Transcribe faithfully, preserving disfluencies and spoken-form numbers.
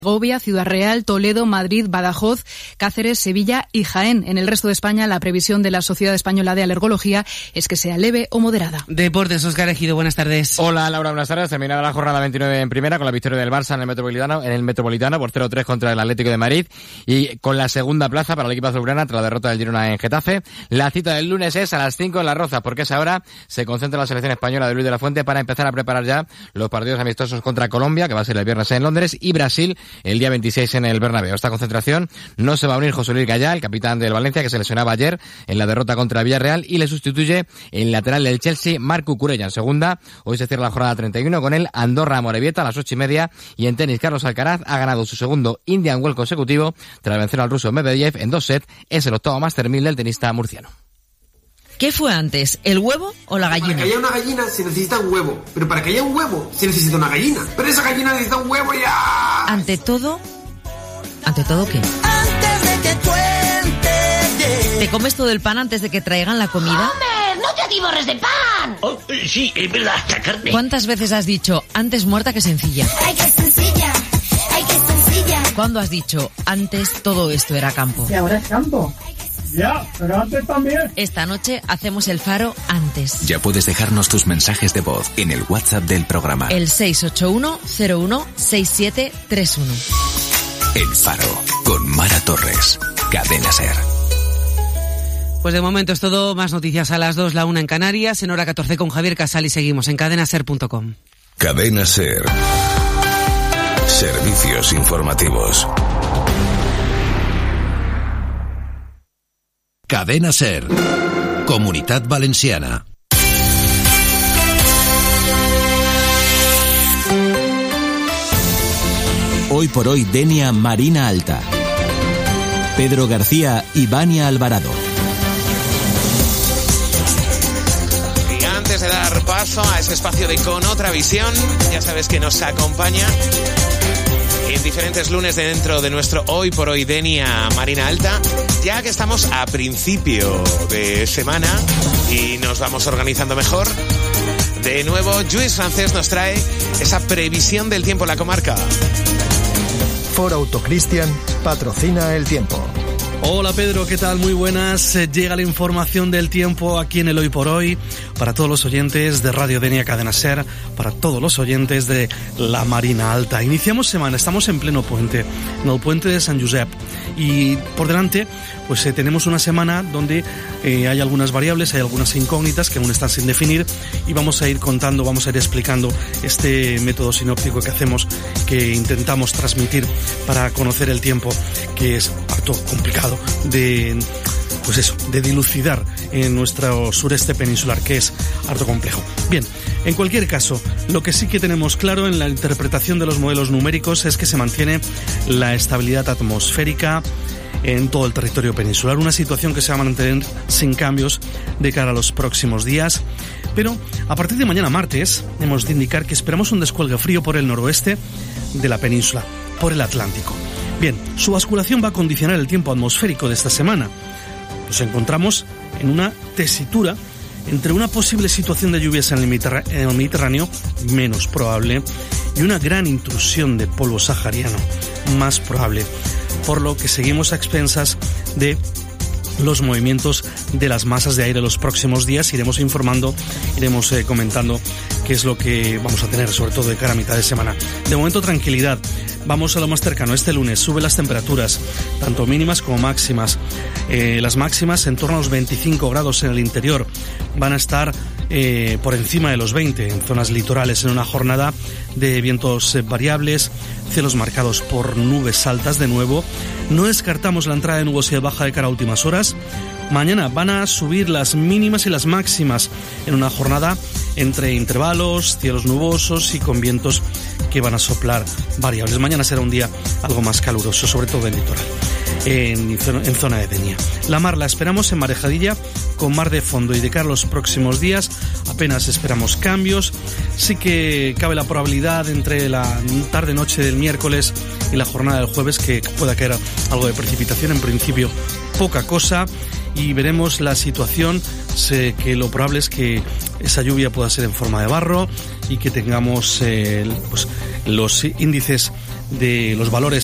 Segovia, Ciudad Real, Toledo, Madrid, Badajoz, Cáceres, Sevilla y Jaén. En el resto de España, la previsión de la Sociedad Española de Alergología es que sea leve o moderada. Deportes, Óscar Ejido, buenas tardes. Hola, Laura, buenas tardes. Terminada la jornada veintinueve en primera con la victoria del Barça en el Metropolitano, en el Metropolitano por cero tres contra el Atlético de Madrid y con la segunda plaza para el equipo azulgrana tras la derrota del Girona en Getafe. La cita del lunes es a las cinco en Las Rozas, porque a esa hora se concentra la selección española de Luis de la Fuente para empezar a preparar ya los partidos amistosos contra Colombia, que va a ser el viernes en Londres, y Brasil el día veintiséis en el Bernabéu. Esta concentración no se va a unir José Luis Gallá, el capitán del Valencia, que se lesionaba ayer en la derrota contra el Villarreal, y le sustituye el lateral del Chelsea, Marco Cucurella. En segunda, hoy se cierra la jornada treinta y uno con el Andorra Amorebieta a las ocho y media, y en tenis Carlos Alcaraz ha ganado su segundo Indian Wells consecutivo tras vencer al ruso Medvedev en dos sets. Es el octavo Master mil del tenista murciano. ¿Qué fue antes, el huevo o la gallina? Para que haya una gallina se necesita un huevo, pero para que haya un huevo se necesita una gallina. Pero esa gallina necesita un huevo ya. Ante todo, ¿ante todo qué? Antes de que cuente. ¿Te comes todo el pan antes de que traigan la comida? ¡Homer, no te atiborres de pan! Oh, sí, es verdad, la carne. ¿Cuántas veces has dicho antes muerta que sencilla? ¡Ay, qué sencilla! ¡Ay, qué sencilla! ¿Cuándo has dicho antes todo esto era campo? Y ahora es campo. Ya, pero antes también. Esta noche hacemos el Faro antes. Ya puedes dejarnos tus mensajes de voz en el WhatsApp del programa. El seis ocho uno cero uno seis siete tres uno. El Faro, con Mara Torres. Cadena SER. Pues de momento es todo. Más noticias a las dos, la una en Canarias, en hora catorce con Javier Casal, y seguimos en cadena ser punto com. Cadena SER. Servicios informativos. Cadena SER. Comunitat Valenciana. Hoy por hoy, Denia Marina Alta. Pedro García y Vania Alvarado. Y antes de dar paso a ese espacio de Con Otra Visión, ya sabes que nos acompaña en diferentes lunes dentro de nuestro Hoy por Hoy Denia Marina Alta, ya que estamos a principio de semana y nos vamos organizando mejor. De nuevo, Lluís Francés nos trae esa previsión del tiempo en la comarca. Ford Auto Cristian patrocina el tiempo. Hola Pedro, ¿qué tal? Muy buenas. Llega la información del tiempo aquí en el Hoy por Hoy para todos los oyentes de Radio Denia Cadena SER, para todos los oyentes de la Marina Alta. Iniciamos semana, estamos en pleno puente, en el puente de San Josep, y por delante pues eh, tenemos una semana donde eh, hay algunas variables, hay algunas incógnitas que aún están sin definir, y vamos a ir contando, vamos a ir explicando este método sinóptico que hacemos, que intentamos transmitir para conocer el tiempo, que es harto complicado de, pues eso, de dilucidar en nuestro sureste peninsular, que es harto complejo. Bien, en cualquier caso, lo que sí que tenemos claro en la interpretación de los modelos numéricos es que se mantiene la estabilidad atmosférica en todo el territorio peninsular, una situación que se va a mantener sin cambios de cara a los próximos días. Pero a partir de mañana martes hemos de indicar que esperamos un descuelgue frío por el noroeste de la península, por el Atlántico. Bien, su basculación va a condicionar el tiempo atmosférico de esta semana. Nos encontramos en una tesitura entre una posible situación de lluvias en el Mediterráneo, menos probable, y una gran intrusión de polvo sahariano, más probable, por lo que seguimos a expensas de los movimientos de las masas de aire los próximos días. Iremos informando, iremos eh, comentando qué es lo que vamos a tener, sobre todo de cara a mitad de semana. De momento, tranquilidad. Vamos a lo más cercano. Este lunes suben las temperaturas, tanto mínimas como máximas. Eh, las máximas en torno a los veinticinco grados en el interior. Van a estar eh, por encima de los veinte en zonas litorales, en una jornada de vientos eh, variables, cielos marcados por nubes altas de nuevo. No descartamos la entrada de nubosidad baja de cara a últimas horas. Mañana van a subir las mínimas y las máximas en una jornada entre intervalos, cielos nubosos y con vientos que van a soplar variables. Mañana será un día algo más caluroso, sobre todo en el litoral, en, en zona de Denia. La mar la esperamos en Marejadilla con mar de fondo, y de cara a los próximos días apenas esperamos cambios. Sí que cabe la probabilidad entre la tarde-noche del miércoles y la jornada del jueves que pueda caer algo de precipitación, en principio poca cosa, y veremos la situación. Sé que lo probable es que esa lluvia pueda ser en forma de barro y que tengamos eh, pues, los índices de los valores